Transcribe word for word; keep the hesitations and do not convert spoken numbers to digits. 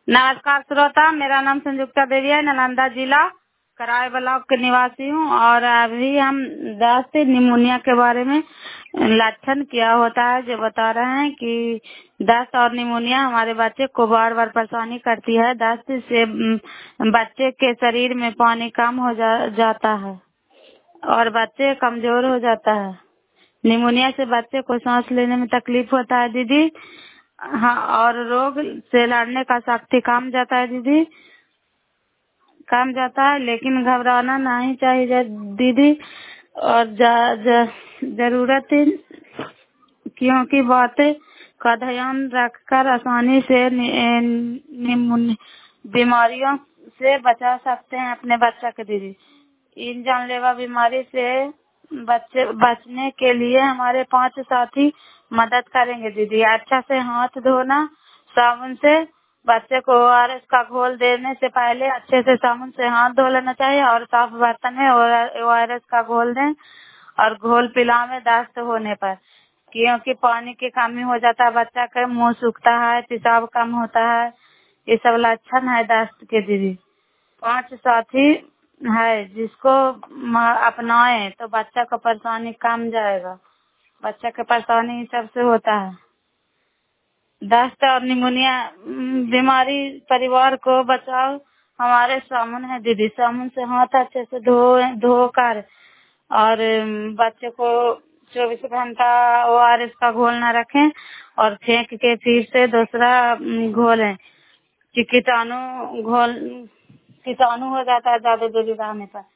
नमस्कार श्रोता, मेरा नाम संयुक्ता देवी है, नालंदा जिला कराए ब्लॉक के निवासी हूँ। और अभी हम दस्त निमोनिया के बारे में लक्षण क्या होता है जो बता रहे हैं कि दस्त और निमोनिया हमारे बच्चे को बार बार परेशानी करती है। दस्त से अम, बच्चे के शरीर में पानी कम हो जा, जाता है और बच्चे कमजोर हो जाता है। निमोनिया से बच्चे को सांस लेने में तकलीफ होता है दीदी। हाँ, और रोग से लड़ने का शक्ति कम जाता है दीदी, कम जाता है। लेकिन घबराना नहीं चाहिए दीदी, और जा, जा, जरूरत क्योंकि बातें का ध्यान रखकर आसानी से नि, निमोनिया बीमारियों से बचा सकते हैं अपने बच्चा के दीदी। इन जानलेवा बीमारी से बच्चे बचने के लिए हमारे पांच साथी मदद करेंगे दीदी। अच्छा से हाथ धोना साबुन से, बच्चे को ओ आर एस का घोल देने से पहले अच्छे से साबुन से हाथ धो लेना चाहिए और साफ बर्तन में ओ आर एस का घोल दें और घोल पिलाएं दस्त होने पर, क्योंकि पानी की कमी हो जाता है, बच्चा का मुंह सूखता है, पेशाब कम होता है। ये सब लक्षण है दस्त के दीदी। पांच साथी है जिसको अपनाए तो बच्चा का परेशानी कम जाएगा। बच्चा का परेशानी सबसे होता है। दस्त और निमोनिया बीमारी परिवार को बचाओ हमारे सामन है दीदी। साबुन से हाथ अच्छे से धो धोकर और बच्चे को चौबीस घंटा ओ आर एस का घोल न रखें और फेंक के फिर से दूसरा घोलें कि कीटाणु घोल कीटाणु हो जाता है ज्यादा दूरी रहने पर।